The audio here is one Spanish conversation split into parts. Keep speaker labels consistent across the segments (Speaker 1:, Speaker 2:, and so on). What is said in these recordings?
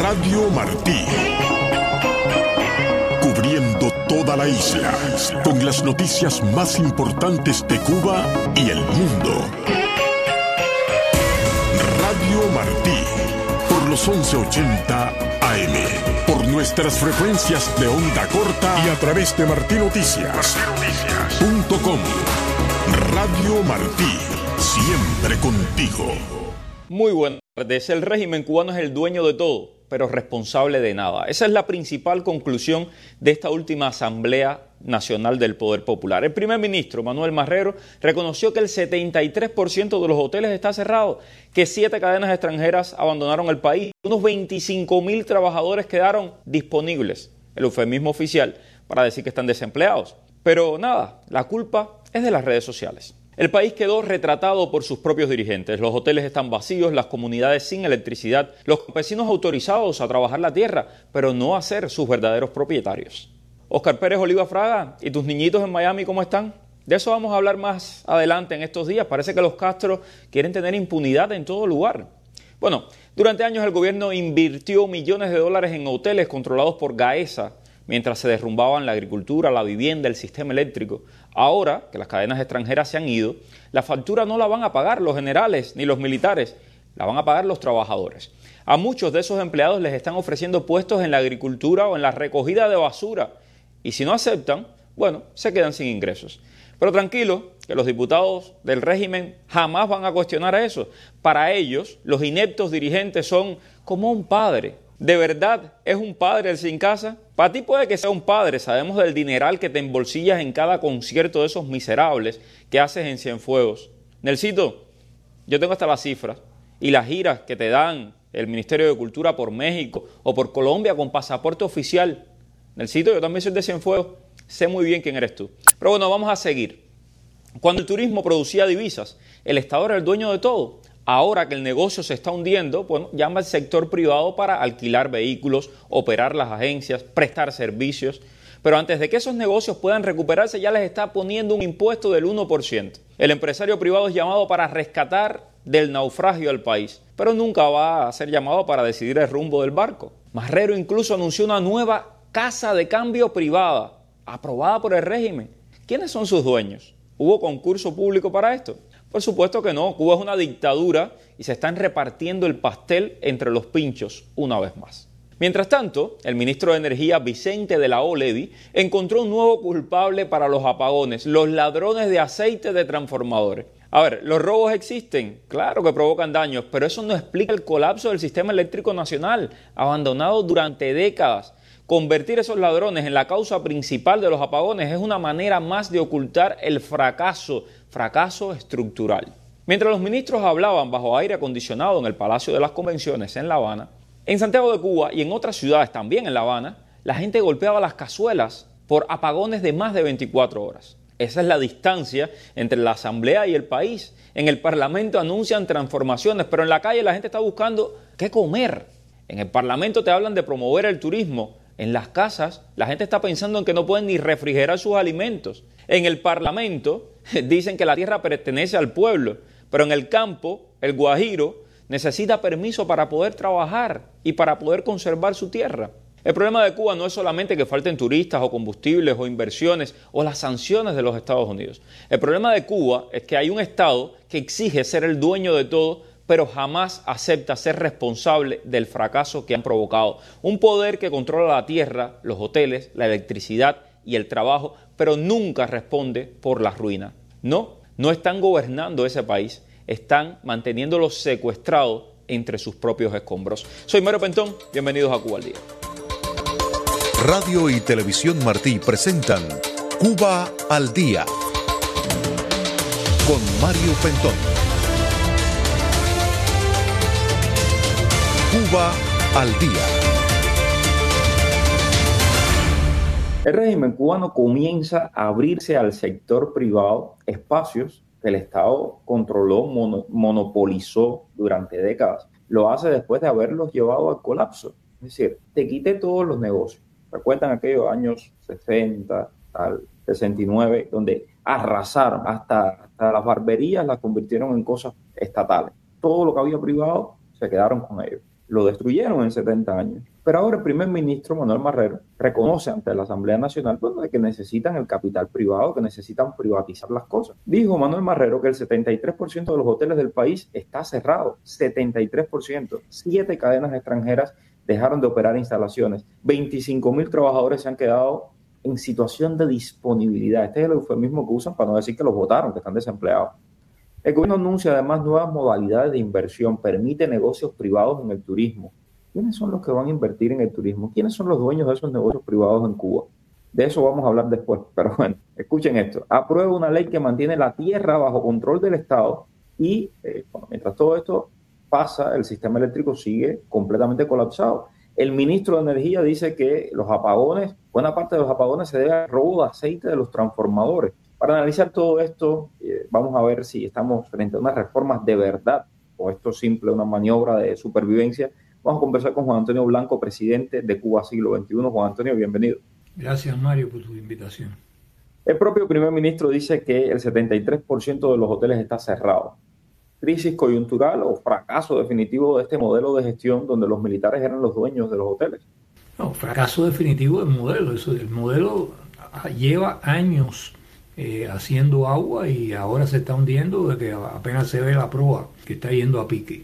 Speaker 1: Radio Martí. Cubriendo toda la isla, con las noticias más importantes de Cuba y el mundo. Radio Martí, por los 1180 AM, por nuestras frecuencias de onda corta y a través de martinoticias.com. Radio Martí, siempre contigo.
Speaker 2: Muy buenas tardes. El régimen cubano es el dueño de todo, pero responsable de nada. Esa es la principal conclusión de esta última Asamblea Nacional del Poder Popular. El primer ministro, Manuel Marrero, reconoció que el 73% de los hoteles está cerrado, que 7 cadenas extranjeras abandonaron el país, unos 25.000 trabajadores quedaron disponibles, el eufemismo oficial para decir que están desempleados. Pero nada, la culpa es de las redes sociales. El país quedó retratado por sus propios dirigentes. Los hoteles están vacíos, las comunidades sin electricidad, los campesinos autorizados a trabajar la tierra, pero no a ser sus verdaderos propietarios. Óscar Pérez Oliva Fraga, ¿y tus niñitos en Miami cómo están? De eso vamos a hablar más adelante en estos días. Parece que los Castro quieren tener impunidad en todo lugar. Bueno, durante años el gobierno invirtió millones de dólares en hoteles controlados por Gaesa, mientras se derrumbaban la agricultura, la vivienda, el sistema eléctrico. Ahora que las cadenas extranjeras se han ido, la factura no la van a pagar los generales ni los militares, la van a pagar los trabajadores. A muchos de esos empleados les están ofreciendo puestos en la agricultura o en la recogida de basura. Y si no aceptan, bueno, se quedan sin ingresos. Pero tranquilo, que los diputados del régimen jamás van a cuestionar eso. Para ellos, los ineptos dirigentes son como un padre. ¿De verdad es un padre el sin casa? Para ti puede que sea un padre, sabemos del dineral que te embolsillas en cada concierto de esos miserables que haces en Cienfuegos. Nelsito, yo tengo hasta las cifras y las giras que te dan el Ministerio de Cultura por México o por Colombia con pasaporte oficial. Nelsito, yo también soy de Cienfuegos, sé muy bien quién eres tú. Pero bueno, vamos a seguir. Cuando el turismo producía divisas, el Estado era el dueño de todo. Ahora que el negocio se está hundiendo, bueno, llama al sector privado para alquilar vehículos, operar las agencias, prestar servicios. Pero antes de que esos negocios puedan recuperarse, ya les está poniendo un impuesto del 1%. El empresario privado es llamado para rescatar del naufragio al país, pero nunca va a ser llamado para decidir el rumbo del barco. Marrero incluso anunció una nueva casa de cambio privada, aprobada por el régimen. ¿Quiénes son sus dueños? ¿Hubo concurso público para esto? Por supuesto que no, Cuba es una dictadura y se están repartiendo el pastel entre los pinchos una vez más. Mientras tanto, el ministro de Energía, Vicente de la O. Levi, encontró un nuevo culpable para los apagones, los ladrones de aceite de transformadores. A ver, ¿los robos existen? Claro que provocan daños, pero eso no explica el colapso del sistema eléctrico nacional, abandonado durante décadas. Convertir esos ladrones en la causa principal de los apagones es una manera más de ocultar el fracaso estructural. Mientras los ministros hablaban bajo aire acondicionado en el Palacio de las Convenciones en La Habana, en Santiago de Cuba y en otras ciudades también en La Habana, la gente golpeaba las cazuelas por apagones de más de 24 horas. Esa es la distancia entre la Asamblea y el país. En el Parlamento anuncian transformaciones, pero en la calle la gente está buscando qué comer. En el Parlamento te hablan de promover el turismo. En las casas, la gente está pensando en que no pueden ni refrigerar sus alimentos. En el Parlamento dicen que la tierra pertenece al pueblo, pero en el campo, el guajiro necesita permiso para poder trabajar y para poder conservar su tierra. El problema de Cuba no es solamente que falten turistas o combustibles o inversiones o las sanciones de los Estados Unidos. El problema de Cuba es que hay un Estado que exige ser el dueño de todo, pero jamás acepta ser responsable del fracaso que han provocado. Un poder que controla la tierra, los hoteles, la electricidad y el trabajo, pero nunca responde por la ruina. No están gobernando ese país, están manteniéndolo secuestrado entre sus propios escombros. Soy Mario Pentón, bienvenidos a Cuba al Día.
Speaker 3: Radio y Televisión Martí presentan Cuba al Día con Mario Pentón. Cuba al Día.
Speaker 2: El régimen cubano comienza a abrirse al sector privado espacios que el Estado controló, monopolizó durante décadas. Lo hace después de haberlos llevado al colapso. Es decir, te quité todos los negocios. ¿Recuerdan aquellos años 60, 69, donde arrasaron hasta las barberías, las convirtieron en cosas estatales? Todo lo que había privado se quedaron con ellos.
Speaker 4: lo destruyeron en 70 años. Pero ahora el primer ministro Manuel Marrero reconoce ante la Asamblea Nacional de que necesitan el capital privado, que necesitan privatizar las cosas. Dijo Manuel Marrero que el 73% de los hoteles del país está cerrado, 73%. 7 cadenas extranjeras dejaron de operar instalaciones. 25.000 trabajadores se han quedado en situación de disponibilidad. Este es el eufemismo que usan para no decir que los votaron, que están desempleados. El gobierno anuncia además nuevas modalidades de inversión, permite negocios privados en el turismo. ¿Quiénes son los que van a invertir en el turismo? ¿Quiénes son los dueños de esos negocios privados en Cuba? De eso vamos a hablar después, pero bueno, escuchen esto. Aprueba una ley que mantiene la tierra bajo control del Estado y mientras todo esto pasa, el sistema eléctrico sigue completamente colapsado. El ministro de Energía dice que los apagones, buena parte de los apagones se debe al robo de aceite de los transformadores. Para analizar todo esto, vamos a ver si estamos frente a unas reformas de verdad o esto es simple una maniobra de supervivencia. Vamos a conversar con Juan Antonio Blanco, presidente de Cuba Siglo XXI. Juan Antonio, bienvenido.
Speaker 5: Gracias, Mario, por tu invitación.
Speaker 4: El propio primer ministro dice que el 73% de los hoteles está cerrado. ¿Crisis coyuntural o fracaso definitivo de este modelo de gestión donde los militares eran los dueños de los hoteles?
Speaker 5: No, fracaso definitivo del modelo. El modelo lleva años haciendo agua y ahora se está hundiendo de que apenas se ve la proa que está yendo a pique.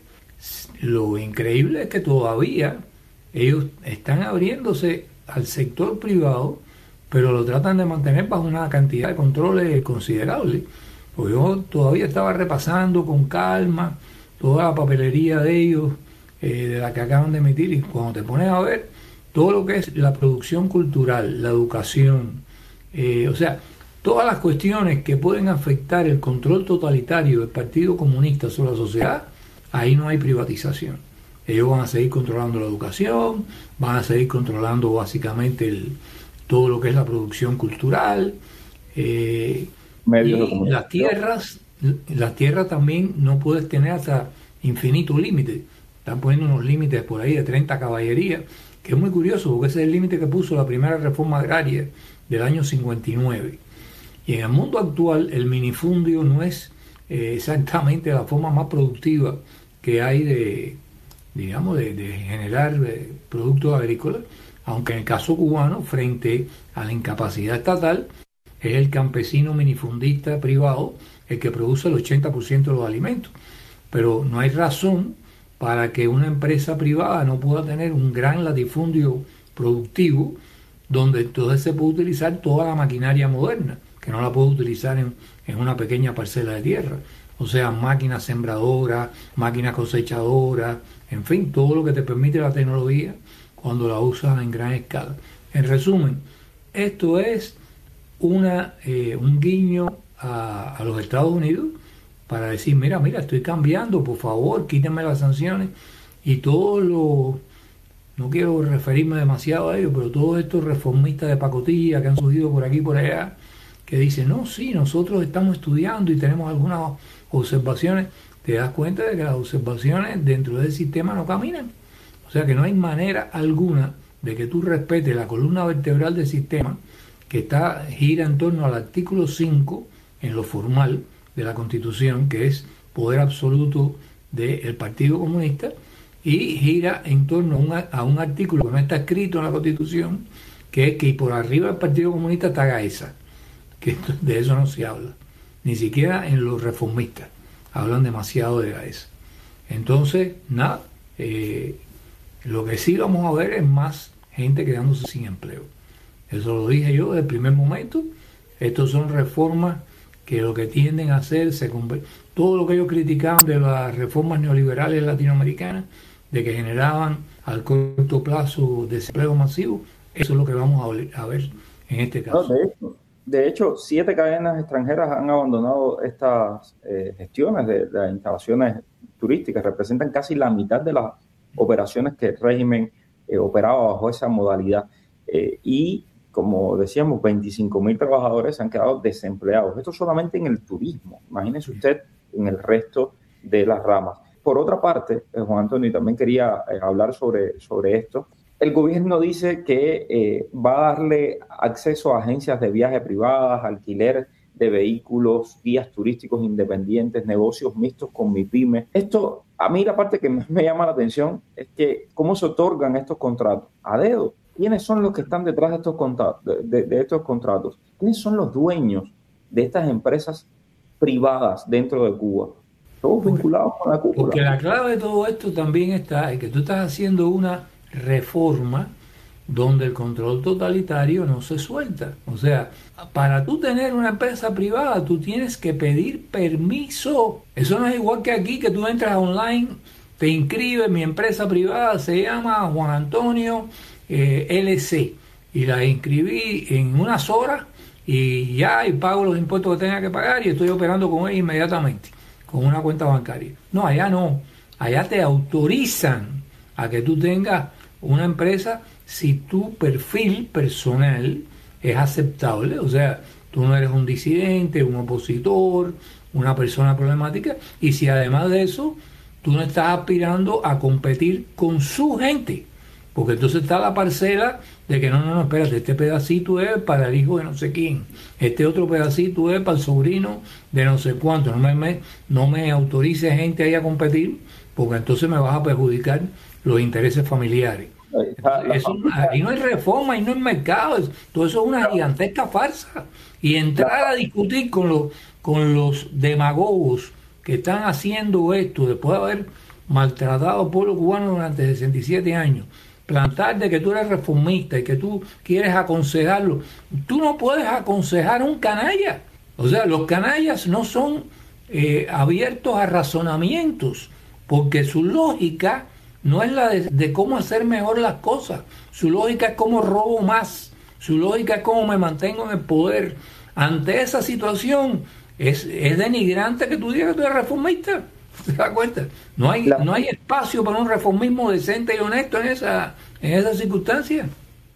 Speaker 5: Lo increíble es que todavía ellos están abriéndose al sector privado, pero lo tratan de mantener bajo una cantidad de controles considerable. Pues yo todavía estaba repasando con calma toda la papelería de ellos, de la que acaban de emitir, y cuando te pones a ver todo lo que es la producción cultural, la educación, o sea, todas las cuestiones que pueden afectar el control totalitario del Partido Comunista sobre la sociedad, ahí no hay privatización. Ellos van a seguir controlando la educación, van a seguir controlando básicamente todo lo que es la producción cultural,
Speaker 4: medios de
Speaker 5: comunicación. Las tierras también no puedes tener hasta infinito límite. Están poniendo unos límites por ahí de 30 caballerías, que es muy curioso porque ese es el límite que puso la primera reforma agraria del año 59. Y en el mundo actual el minifundio no es exactamente la forma más productiva que hay de generar productos agrícolas, aunque en el caso cubano, frente a la incapacidad estatal, es el campesino minifundista privado el que produce el 80% de los alimentos. Pero no hay razón para que una empresa privada no pueda tener un gran latifundio productivo donde entonces se puede utilizar toda la maquinaria moderna, que no la puede utilizar en una pequeña parcela de tierra. O sea, máquinas sembradoras, máquinas cosechadoras, en fin, todo lo que te permite la tecnología cuando la usas en gran escala. En resumen, esto es un guiño a los Estados Unidos para decir, mira, estoy cambiando, por favor, quítenme las sanciones. Y no quiero referirme demasiado a ellos, pero todos estos reformistas de pacotilla que han surgido por aquí y por allá, que dicen, no, sí, nosotros estamos estudiando y tenemos algunas observaciones, te das cuenta de que las observaciones dentro del sistema no caminan. O sea que no hay manera alguna de que tú respetes la columna vertebral del sistema que gira en torno al artículo 5 en lo formal de la Constitución, que es poder absoluto del Partido Comunista, y gira en torno a un artículo que no está escrito en la Constitución, que es que por arriba del Partido Comunista está Gaesa, que de eso no se habla, ni siquiera en los reformistas hablan demasiado de Gaesa. Entonces, nada, lo que sí vamos a ver es más gente quedándose sin empleo. Eso lo dije yo desde el primer momento. Estos son reformas que lo que tienden a hacer, todo lo que ellos criticaban de las reformas neoliberales latinoamericanas, de que generaban al corto plazo desempleo masivo, eso es lo que vamos a ver en este caso.
Speaker 4: No, de hecho, 7 cadenas extranjeras han abandonado estas gestiones de las instalaciones turísticas. Representan casi la mitad de las operaciones que el régimen operaba bajo esa modalidad. Y, como decíamos, 25.000 trabajadores han quedado desempleados. Esto solamente en el turismo. Imagínese usted en el resto de las ramas. Por otra parte, Juan Antonio, y también quería hablar sobre esto, el gobierno dice que va a darle acceso a agencias de viaje privadas, alquiler de vehículos, guías turísticos independientes, negocios mixtos con MIPYME. Esto, a mí la parte que me llama la atención es que cómo se otorgan estos contratos a dedo. ¿Quiénes son los que están detrás de estos contratos? De estos contratos? ¿Quiénes son los dueños de estas empresas privadas dentro de Cuba? Todos vinculados con la cúpula.
Speaker 5: Porque la clave de todo esto también está en que tú estás haciendo una reforma donde el control totalitario no se suelta. O sea, para tú tener una empresa privada, tú tienes que pedir permiso. Eso no es igual que aquí, que tú entras online, te inscribes, mi empresa privada se llama Juan Antonio LC, y la inscribí en unas horas y ya, y pago los impuestos que tenga que pagar y estoy operando con ella inmediatamente, con una cuenta bancaria. No, allá no. Allá te autorizan a que tú tengas una empresa si tu perfil personal es aceptable. O sea, tú no eres un disidente, un opositor, una persona problemática, y si además de eso tú no estás aspirando a competir con su gente, porque entonces está la parcela de que no, espérate, este pedacito es para el hijo de no sé quién, este otro pedacito es para el sobrino de no sé cuánto, no me autorice gente ahí a competir, porque entonces me vas a perjudicar los intereses familiares. Ahí no hay reforma, ahí no hay mercado, todo eso es una gigantesca farsa. Y entrar a discutir con los demagogos que están haciendo esto, después de haber maltratado al pueblo cubano durante 67 años, plantar de que tú eres reformista y que tú quieres aconsejarlo. Tú no puedes aconsejar a un canalla. O sea, los canallas no son abiertos a razonamientos, porque su lógica no es la de cómo hacer mejor las cosas. Su lógica es cómo robo más. Su lógica es cómo me mantengo en el poder. Ante esa situación es denigrante que tú digas que tú eres reformista. ¿Te das cuenta? No hay espacio para un reformismo decente y honesto en esa circunstancia.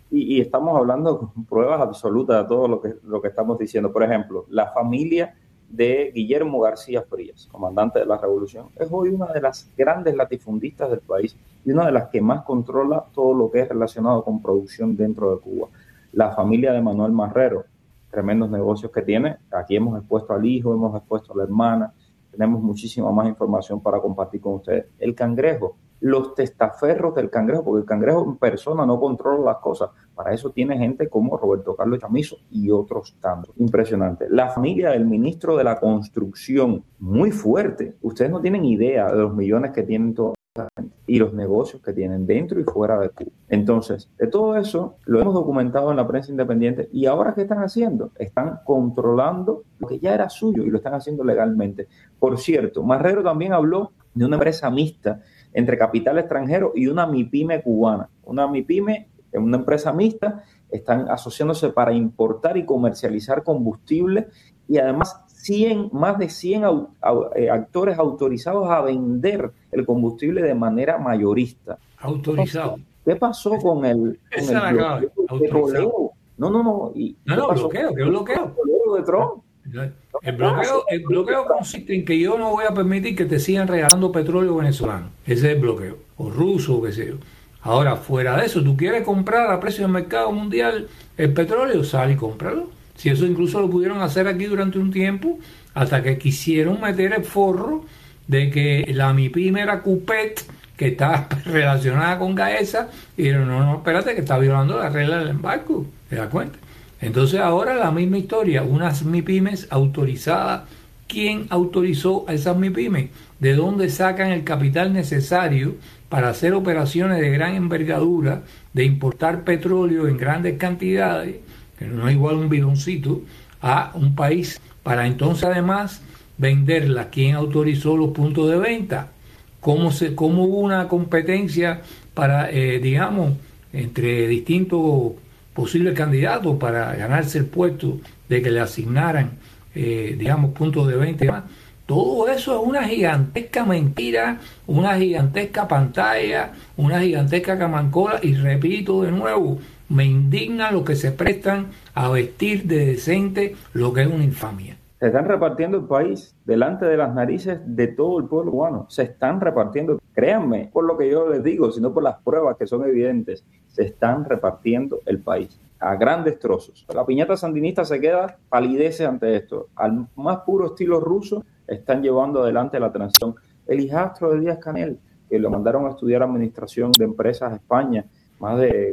Speaker 4: Y estamos hablando con pruebas absolutas de todo lo que estamos diciendo. Por ejemplo, la familia de Guillermo García Frías, comandante de la Revolución, es hoy una de las grandes latifundistas del país y una de las que más controla todo lo que es relacionado con producción dentro de Cuba. La familia de Manuel Marrero, tremendos negocios que tiene. Aquí hemos expuesto al hijo, hemos expuesto a la hermana. Tenemos muchísima más información para compartir con ustedes. El Cangrejo, los testaferros del Cangrejo, porque el Cangrejo en persona no controla las cosas. Para eso tiene gente como Roberto Carlos Chamizo y otros tantos. Impresionante. La familia del ministro de la Construcción, muy fuerte. Ustedes no tienen idea de los millones que tienen toda la gente y los negocios que tienen dentro y fuera de Cuba. Entonces, de todo eso lo hemos documentado en la prensa independiente. ¿Y ahora qué están haciendo? Están controlando lo que ya era suyo y lo están haciendo legalmente. Por cierto, Marrero también habló de una empresa mixta entre capital extranjero y una MIPYME cubana. Una MIPYME, una empresa mixta, están asociándose para importar y comercializar combustible y además más de 100 actores autorizados a vender el combustible de manera mayorista.
Speaker 5: Autorizado.
Speaker 4: ¿Qué pasó con el bloqueo? No.
Speaker 5: Bloqueo, ¿qué bloqueo?
Speaker 4: De Trump.
Speaker 5: El bloqueo consiste en que yo no voy a permitir que te sigan regalando petróleo venezolano. Ese es el bloqueo, o ruso o qué sé yo. Ahora, fuera de eso, tú quieres comprar a precio del mercado mundial el petróleo, sal y cómpralo. Si eso incluso lo pudieron hacer aquí durante un tiempo, hasta que quisieron meter el forro de que la MIPYME era Cupet, que está relacionada con Gaesa, y dijeron, no, espérate, que está violando la regla del embargo. ¿Te das cuenta? Entonces ahora la misma historia, unas MIPYMEs autorizadas. ¿Quién autorizó a esas MIPYMEs? ¿De dónde sacan el capital necesario para hacer operaciones de gran envergadura, de importar petróleo en grandes cantidades, que no es igual un bidoncito, a un país, para entonces además venderla? ¿Quién autorizó los puntos de venta? ¿Cómo hubo una competencia para, entre distintos posibles candidatos para ganarse el puesto de que le asignaran, puntos de venta? Todo eso es una gigantesca mentira, una gigantesca pantalla, una gigantesca camancola, y repito de nuevo, me indigna lo que se prestan a vestir de decente lo que es una infamia.
Speaker 4: Se están repartiendo el país delante de las narices de todo el pueblo cubano. Se están repartiendo, créanme, por lo que yo les digo, sino por las pruebas que son evidentes, se están repartiendo el país. a grandes trozos. La piñata sandinista se queda, palidece ante esto. Al más puro estilo ruso están llevando adelante la transición. El hijastro de Díaz-Canel, que lo mandaron a estudiar administración de empresas a España, más de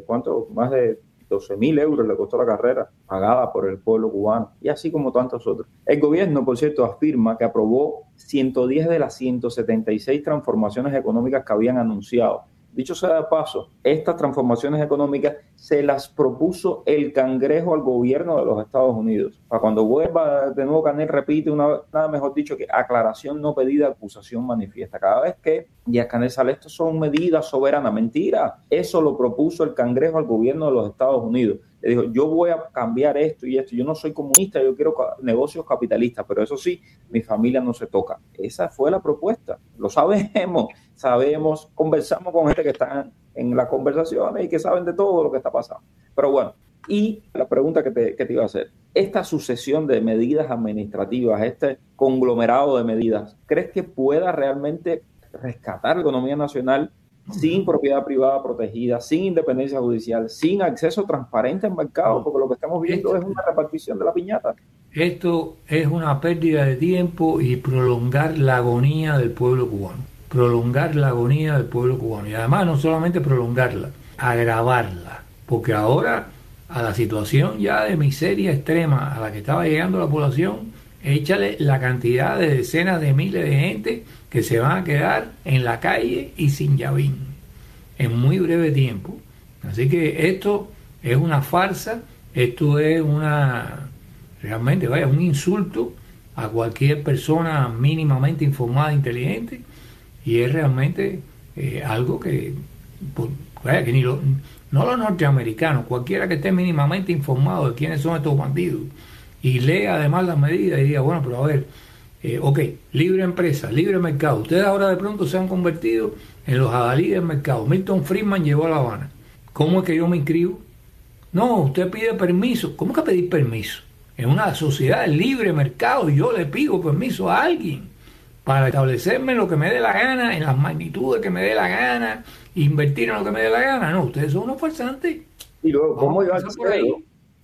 Speaker 4: 12.000 euros le costó la carrera, pagada por el pueblo cubano, y así como tantos otros. El gobierno, por cierto, afirma que aprobó 110 de las 176 transformaciones económicas que habían anunciado. Dicho sea de paso, estas transformaciones económicas se las propuso el Cangrejo al gobierno de los Estados Unidos. Para cuando vuelva de nuevo Canel, repite nada mejor dicho que aclaración no pedida, acusación manifiesta. Cada vez que Díaz-Canel sale, esto son medidas soberanas. Mentira, eso lo propuso el Cangrejo al gobierno de los Estados Unidos. Le dijo, yo voy a cambiar esto y esto. Yo no soy comunista, yo quiero negocios capitalistas, pero eso sí, mi familia no se toca. Esa fue la propuesta. Lo sabemos, conversamos con gente que está en las conversaciones y que saben de todo lo que está pasando. Pero bueno, y la pregunta que te iba a hacer, esta sucesión de medidas administrativas, este conglomerado de medidas, ¿crees que pueda realmente rescatar la economía nacional sin propiedad privada protegida, sin independencia judicial, sin acceso transparente al mercado? Porque lo que estamos viendo es una repartición de la piñata.
Speaker 5: Esto es una pérdida de tiempo y prolongar la agonía del pueblo cubano. Prolongar la agonía del pueblo cubano. Y además no solamente prolongarla, agravarla. Porque ahora, a la situación ya de miseria extrema a la que estaba llegando la población, échale la cantidad de decenas de miles de gente que se van a quedar en la calle y sin llavín en muy breve tiempo. Así que esto es una farsa, esto es realmente un insulto a cualquier persona mínimamente informada e inteligente, y es realmente algo que ni no los norteamericanos, cualquiera que esté mínimamente informado de quiénes son estos bandidos y lea además las medidas y diga, bueno, pero a ver, ok, libre empresa, libre mercado. Ustedes ahora de pronto se han convertido en los adalí del mercado. Milton Friedman llegó a La Habana. ¿Cómo es que yo me inscribo? No, usted pide permiso. ¿Cómo que pedir permiso? En una sociedad de libre mercado yo le pido permiso a alguien para establecerme en lo que me dé la gana, en las magnitudes que me dé la gana, invertir en lo que me dé la gana. No, ustedes son unos farsantes.
Speaker 4: Y luego, ¿cómo yo accedo?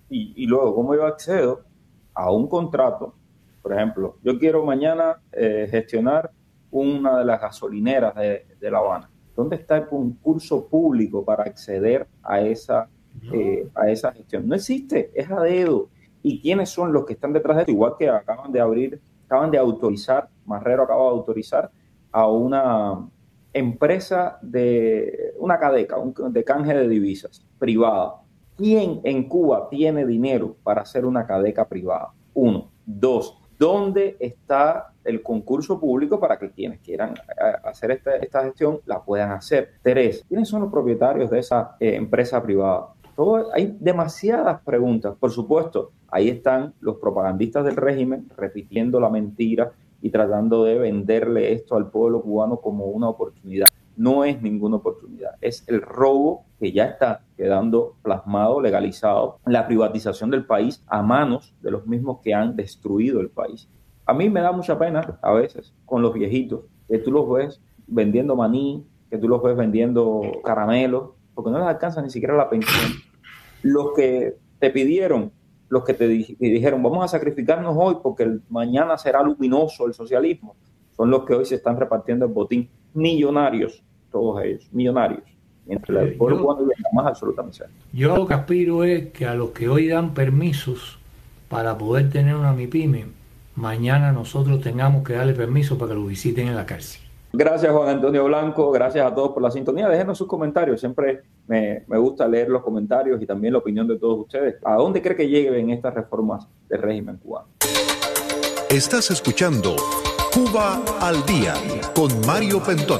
Speaker 4: Y luego, ¿cómo yo accedo a un contrato? Por ejemplo, yo quiero mañana gestionar una de las gasolineras de La Habana. ¿Dónde está el concurso público para acceder a esa gestión? No existe, es a dedo. ¿Y quiénes son los que están detrás de esto? Igual que acaban de autorizar, Marrero acaba de autorizar a una empresa una cadeca, de canje de divisas privada. ¿Quién en Cuba tiene dinero para hacer una cadeca privada? 1. 2. ¿Dónde está el concurso público para que quienes quieran hacer esta gestión la puedan hacer? 3. ¿Quiénes son los propietarios de esa empresa privada? Hay demasiadas preguntas. Por supuesto, ahí están los propagandistas del régimen repitiendo la mentira y tratando de venderle esto al pueblo cubano como una oportunidad. No es ninguna oportunidad, es el robo que ya está quedando plasmado, legalizado, la privatización del país a manos de los mismos que han destruido el país. A mí me da mucha pena a veces con los viejitos, que tú los ves vendiendo maní, que tú los ves vendiendo caramelos, porque no les alcanza ni siquiera la pensión. Los que te pidieron, los que te dijeron, vamos a sacrificarnos hoy porque mañana será luminoso el socialismo, son los que hoy se están repartiendo el botín. Millonarios, todos ellos, millonarios. Mientras el pueblo cubano vive más absolutamente cierto.
Speaker 5: Yo lo que aspiro es que a los que hoy dan permisos para poder tener una MIPYME, mañana nosotros tengamos que darle permiso para que lo visiten en la cárcel.
Speaker 4: Gracias, Juan Antonio Blanco, gracias a todos por la sintonía. Déjenos sus comentarios, siempre me gusta leer los comentarios y también la opinión de todos ustedes. ¿A dónde cree que lleguen estas reformas del régimen cubano?
Speaker 3: Estás escuchando Cuba al Día con Mario Pentón.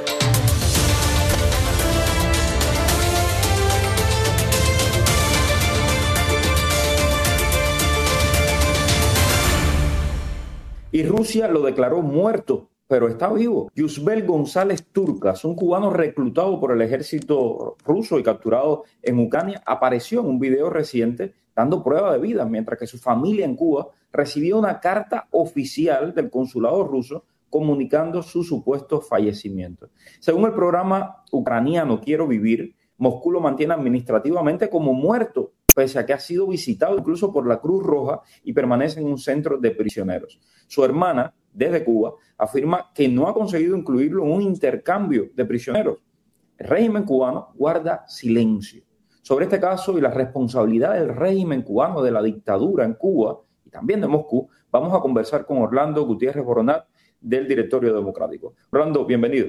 Speaker 4: Y Rusia lo declaró muerto, pero está vivo. Yusbel González Turcas, un cubano reclutado por el ejército ruso y capturado en Ucrania, apareció en un video reciente dando prueba de vida, mientras que su familia en Cuba recibió una carta oficial del consulado ruso comunicando su supuesto fallecimiento. Según el programa ucraniano Quiero Vivir, Moscú lo mantiene administrativamente como muerto pese a que ha sido visitado incluso por la Cruz Roja y permanece en un centro de prisioneros. Su hermana, desde Cuba, afirma que no ha conseguido incluirlo en un intercambio de prisioneros. El régimen cubano guarda silencio sobre este caso y la responsabilidad del régimen cubano, de la dictadura en Cuba y también de Moscú. Vamos a conversar con Orlando Gutiérrez Boronat del Directorio Democrático. Orlando, bienvenido.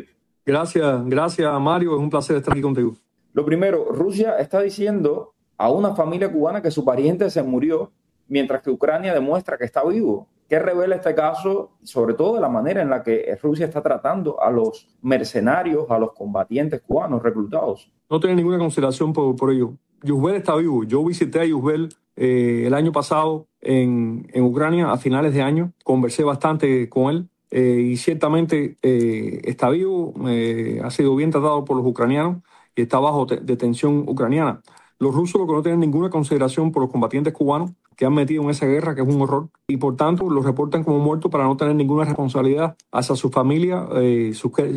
Speaker 6: Gracias Mario, es un placer estar aquí contigo.
Speaker 4: Lo primero, Rusia está diciendo a una familia cubana que su pariente se murió, mientras que Ucrania demuestra que está vivo. ¿Qué revela este caso? Sobre todo de la manera en la que Rusia está tratando a los mercenarios, a los combatientes cubanos reclutados.
Speaker 6: No tiene ninguna consideración por ello. Yuzbel está vivo. Yo visité a Yuzbel el año pasado en Ucrania a finales de año. Conversé bastante con él y ciertamente está vivo. Ha sido bien tratado por los ucranianos y está bajo detención ucraniana. Los rusos lo que no tienen ninguna consideración por los combatientes cubanos que han metido en esa guerra, que es un horror, y por tanto los reportan como muertos para no tener ninguna responsabilidad hacia su familia y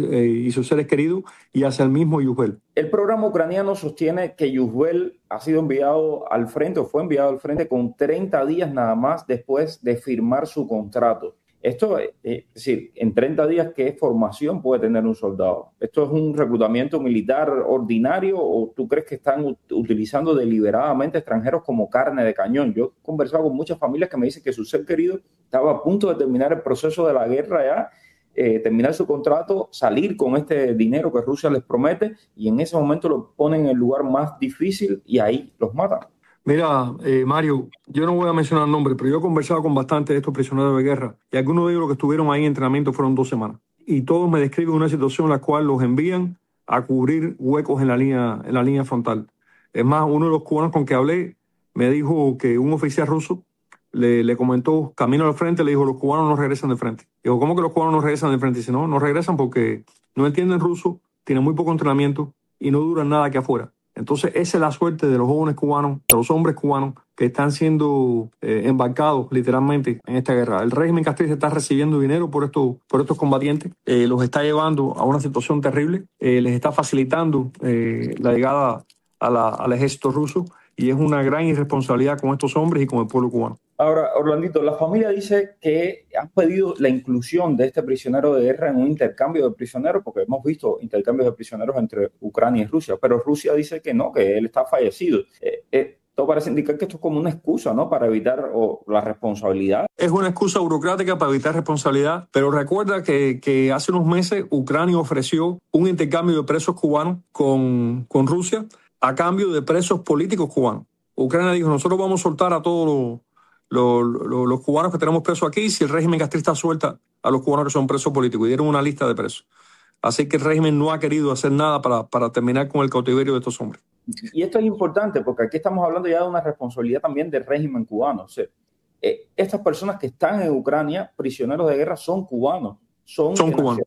Speaker 6: sus seres queridos y hacia el mismo Yuzbel.
Speaker 4: El programa ucraniano sostiene que Yuzbel ha sido enviado al frente o fue enviado al frente con 30 días nada más después de firmar su contrato. Esto es decir, en 30 días, ¿qué formación puede tener un soldado? ¿Esto es un reclutamiento militar ordinario o tú crees que están utilizando deliberadamente extranjeros como carne de cañón? Yo he conversado con muchas familias que me dicen que su ser querido estaba a punto de terminar el proceso de la guerra ya, terminar su contrato, salir con este dinero que Rusia les promete y en ese momento lo ponen en el lugar más difícil y ahí los matan.
Speaker 6: Mira, Mario, yo no voy a mencionar nombres, pero yo he conversado con bastantes de estos prisioneros de guerra y algunos de ellos los que estuvieron ahí en entrenamiento fueron 2 semanas. Y todos me describen una situación en la cual los envían a cubrir huecos en la línea frontal. Es más, uno de los cubanos con que hablé me dijo que un oficial ruso le comentó, camino al frente, le dijo, los cubanos no regresan de frente. Digo, ¿cómo que los cubanos no regresan de frente? Y dice, no regresan porque no entienden ruso, tienen muy poco entrenamiento y no duran nada aquí afuera. Entonces, esa es la suerte de los jóvenes cubanos, de los hombres cubanos que están siendo embarcados literalmente en esta guerra. El régimen castrista está recibiendo dinero por estos combatientes, los está llevando a una situación terrible, les está facilitando la llegada al ejército ruso y es una gran irresponsabilidad con estos hombres y con el pueblo cubano.
Speaker 4: Ahora, Orlandito, la familia dice que han pedido la inclusión de este prisionero de guerra en un intercambio de prisioneros, porque hemos visto intercambios de prisioneros entre Ucrania y Rusia, pero Rusia dice que no, que él está fallecido. Todo parece indicar que esto es como una excusa, ¿no?, para evitar la responsabilidad.
Speaker 6: Es una excusa burocrática para evitar responsabilidad, pero recuerda que hace unos meses Ucrania ofreció un intercambio de presos cubanos con Rusia a cambio de presos políticos cubanos. Ucrania dijo, nosotros vamos a soltar a todos los cubanos que tenemos presos aquí si el régimen castrista suelta a los cubanos que son presos políticos, y dieron una lista de presos. Así que el régimen no ha querido hacer nada para terminar con el cautiverio de estos hombres.
Speaker 4: Y esto es importante porque aquí estamos hablando ya de una responsabilidad también del régimen cubano. O sea, estas personas que están en Ucrania, prisioneros de guerra, son cubanos. Son cubanos.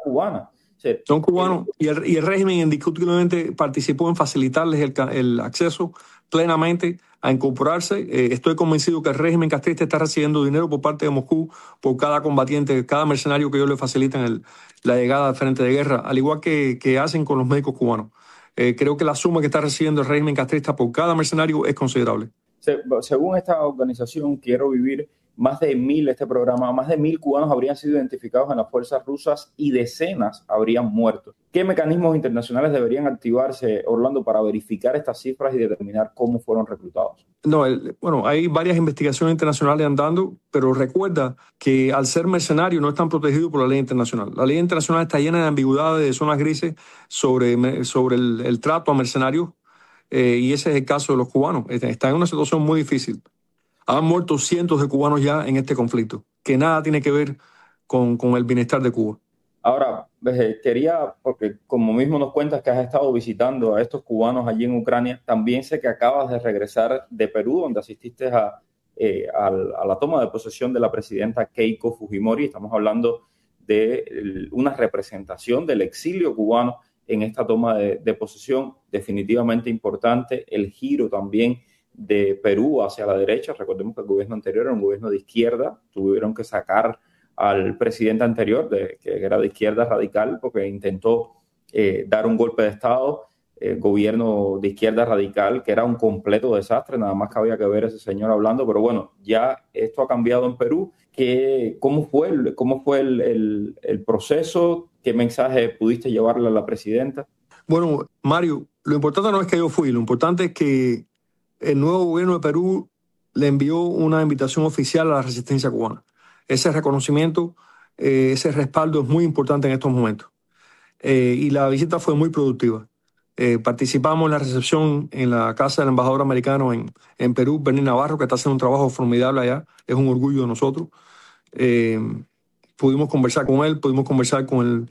Speaker 6: Son cubanos y el régimen indiscutiblemente participó en facilitarles el acceso plenamente a incorporarse. Estoy convencido que el régimen castrista está recibiendo dinero por parte de Moscú por cada combatiente, cada mercenario que ellos le facilitan la llegada al frente de guerra, al igual que hacen con los médicos cubanos. Creo que la suma que está recibiendo el régimen castrista por cada mercenario es considerable.
Speaker 4: Según esta organización Quiero Vivir, más de 1.000 cubanos habrían sido identificados en las fuerzas rusas y decenas habrían muerto. ¿Qué mecanismos internacionales deberían activarse, Orlando, para verificar estas cifras y determinar cómo fueron reclutados?
Speaker 6: Bueno, hay varias investigaciones internacionales andando, pero recuerda que al ser mercenarios no están protegidos por la ley internacional. La ley internacional está llena de ambigüedades, de zonas grises sobre el trato a mercenarios y ese es el caso de los cubanos. Están en una situación muy difícil. Han muerto cientos de cubanos ya en este conflicto, que nada tiene que ver con el bienestar de Cuba.
Speaker 4: Ahora, quería, porque como mismo nos cuentas que has estado visitando a estos cubanos allí en Ucrania, también sé que acabas de regresar de Perú, donde asististe a la toma de posesión de la presidenta Keiko Fujimori. Estamos hablando de una representación del exilio cubano en esta toma de posesión, definitivamente importante. El giro también de Perú hacia la derecha. Recordemos que el gobierno anterior era un gobierno de izquierda, tuvieron que sacar al presidente anterior, que era de izquierda radical, porque intentó dar un golpe de Estado. gobierno de izquierda radical, que era un completo desastre, nada más que había que ver a ese señor hablando, pero bueno, ya esto ha cambiado en Perú. ¿Cómo fue el proceso? ¿Qué mensaje pudiste llevarle a la presidenta?
Speaker 6: Bueno, Mario, lo importante no es que yo fui, lo importante es que el nuevo gobierno de Perú le envió una invitación oficial a la resistencia cubana. Ese reconocimiento, ese respaldo es muy importante en estos momentos. Y la visita fue muy productiva. Participamos en la recepción en la casa del embajador americano en Perú, Bernín Navarro, que está haciendo un trabajo formidable allá. Es un orgullo de nosotros. Pudimos conversar con él, pudimos conversar con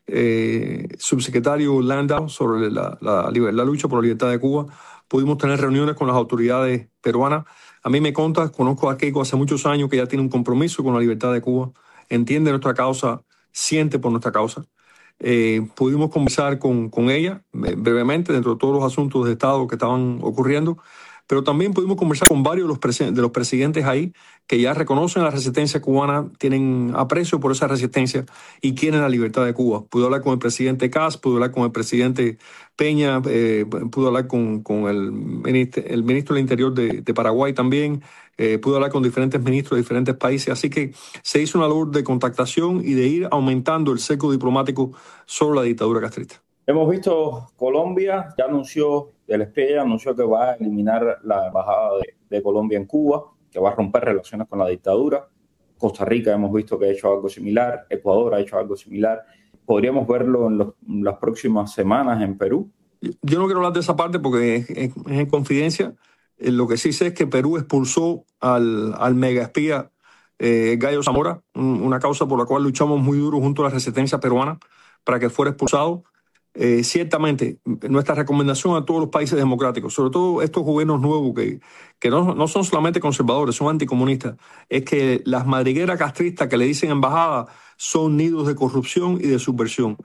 Speaker 6: el subsecretario Landau sobre la lucha por la libertad de Cuba. Pudimos tener reuniones con las autoridades peruanas. A mí me consta, conozco a Keiko hace muchos años, que ya tiene un compromiso con la libertad de Cuba, entiende nuestra causa, siente por nuestra causa. Pudimos conversar con ella brevemente dentro de todos los asuntos de Estado que estaban ocurriendo, pero también pudimos conversar con varios de los presidentes ahí que ya reconocen la resistencia cubana, tienen aprecio por esa resistencia y quieren la libertad de Cuba. Pude hablar con el presidente Kass, pude hablar con el presidente Peña, pude hablar con el ministro del Interior de Paraguay también, pude hablar con diferentes ministros de diferentes países, así que se hizo una labor de contactación y de ir aumentando el cerco diplomático sobre la dictadura castrista.
Speaker 4: Hemos visto Colombia, ya anunció, el SPEA anunció que va a eliminar la embajada de Colombia en Cuba, que va a romper relaciones con la dictadura. Costa Rica hemos visto que ha hecho algo similar, Ecuador ha hecho algo similar. ¿Podríamos verlo en las próximas semanas en Perú?
Speaker 6: Yo no quiero hablar de esa parte porque es en confidencia. Lo que sí sé es que Perú expulsó al mega espía Gallo Zamora, una causa por la cual luchamos muy duro junto a la resistencia peruana para que fuera expulsado. Ciertamente, nuestra recomendación a todos los países democráticos, sobre todo estos gobiernos nuevos que no son solamente conservadores, son anticomunistas, es que las madrigueras castristas que le dicen embajada son nidos de corrupción y de subversión.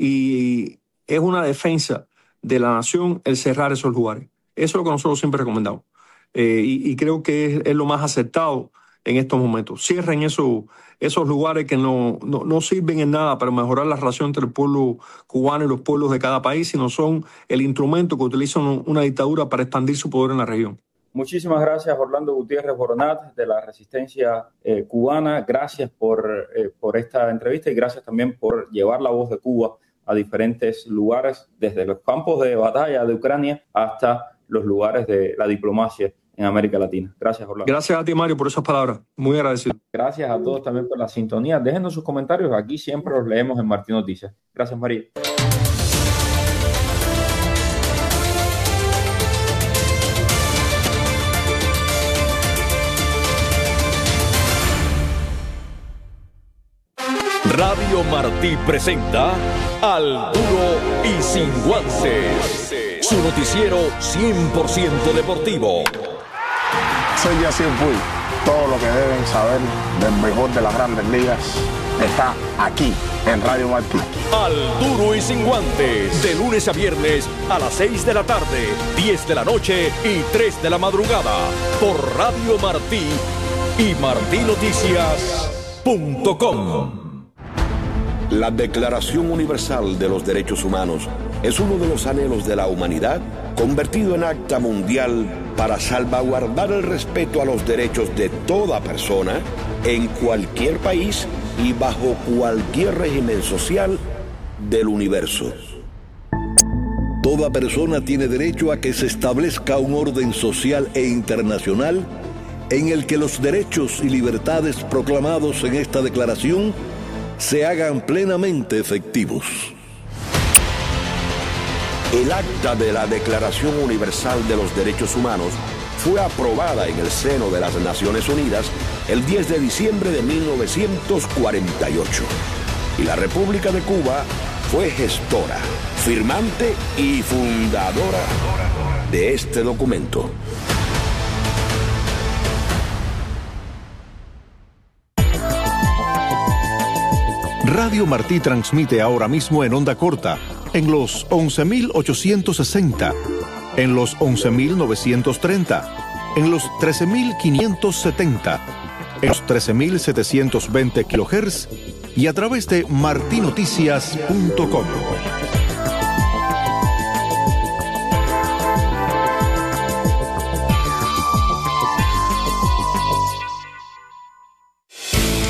Speaker 6: Y es una defensa de la nación el cerrar esos lugares. Eso es lo que nosotros siempre recomendamos. Y creo que es lo más acertado en estos momentos. Cierren esos lugares que no sirven en nada para mejorar la relación entre el pueblo cubano y los pueblos de cada país, sino son el instrumento que utilizan una dictadura para expandir su poder en la región.
Speaker 4: Muchísimas gracias, Orlando Gutiérrez Boronat, de la Resistencia Cubana. Gracias por esta entrevista y gracias también por llevar la voz de Cuba a diferentes lugares, desde los campos de batalla de Ucrania hasta los lugares de la diplomacia en América Latina. Gracias, Orlando.
Speaker 6: Gracias a ti, Mario, por esas palabras. Muy agradecido.
Speaker 4: Gracias a todos también por la sintonía. Déjenos sus comentarios. Aquí siempre los leemos en Martín Noticias. Gracias, María.
Speaker 3: Radio Martí presenta Al Duro y Sin Guances, su noticiero 100% deportivo.
Speaker 7: Soy Yacir Puig. Todo lo que deben saber del mejor de las grandes ligas está aquí en Radio Martí.
Speaker 3: Al Duro y Sin Guantes, de lunes a viernes a las 6 de la tarde, 10 de la noche y 3 de la madrugada, por Radio Martí y martinoticias.com. La Declaración Universal de los Derechos Humanos es uno de los anhelos de la humanidad convertido en acta mundial para salvaguardar el respeto a los derechos de toda persona en cualquier país y bajo cualquier régimen social del universo. Toda persona tiene derecho a que se establezca un orden social e internacional en el que los derechos y libertades proclamados en esta declaración se hagan plenamente efectivos. El acta de la Declaración Universal de los Derechos Humanos fue aprobada en el seno de las Naciones Unidas el 10 de diciembre de 1948 y la República de Cuba fue gestora, firmante y fundadora de este documento.
Speaker 8: Radio Martí transmite ahora mismo en onda corta, en los 11.860, en los 11.930, en los 13.570, en los 13.720 kHz y a través de martinoticias.com.